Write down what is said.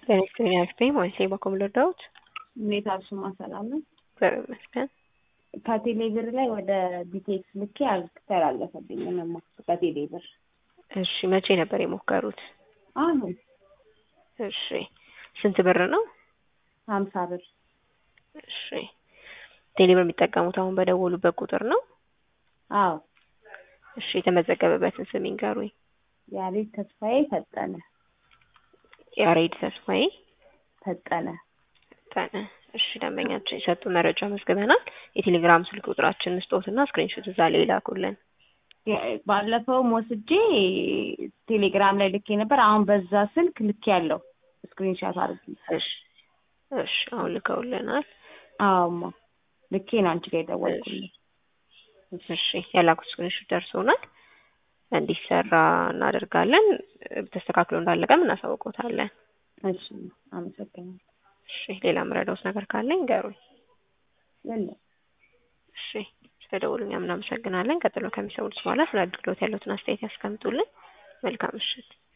ጤና ይስጥልኝ ሞይሴ በኮምሎዳውት እንዴት አልሽማ? ሰላም ነው እግዚአብሔር ይመስገን። ከቴሌ ብር ላይ ወደ ቢቴክስ ልኬ አልተላለፈልኝም እማ ከቴሌ ብር። እሺ መቼ ነበር የሞከሩት? አሁን። እሺ ስንት ብር ነው? 50 ብር። እሺ ቴሌ ብር የሚጠቀሙት አሁን በደወሉበት ቁጥር ነው? አዎ። እሺ የተመዘገበበትን ስም ይንገሩኝ። ያሬድ ተስፋዬ ፈጠነ። ያሬድ ተስፋዬ ፈጠነ። እሺ ደንበኛችን የሰጡ መረጃ መዝግበናል። የቴሌግራም ስልክ ቁጥራችንን ስጦትና ስክሪንሾት እዛ ላይ ላኩልን። ባለፈውም ወስጄ ቴሌግራም ላይ ልኬ ነበር። አሁን በዛ ስልክ ልኬ ያለው ስክሪንሾት አድርጊ። እሺ አሁን ልከውልናል። አዎማ ልኬ ነው አንቺ ጋር የደወልኩልኝ። እሺ ያላኩት ስክሪንሾት ደርሶናል። እንዲሰራ እናደርጋለን። ተስተካክሎ እንዳለቀም እናሳውቆታለን። እሺ አመሰግናለሁ። እሺ ሌላ ምረዳውስ ነገር ካለ ይንገሩኝ። የለም። እሺ ስለደወሉኝ እናመሰግናለን። ቀጥሎ ከሚሰሙት በኋላ ስለ አገልግሎት ያለውን አስተያየት ያስቀምጡልን። መልካም ምሽት።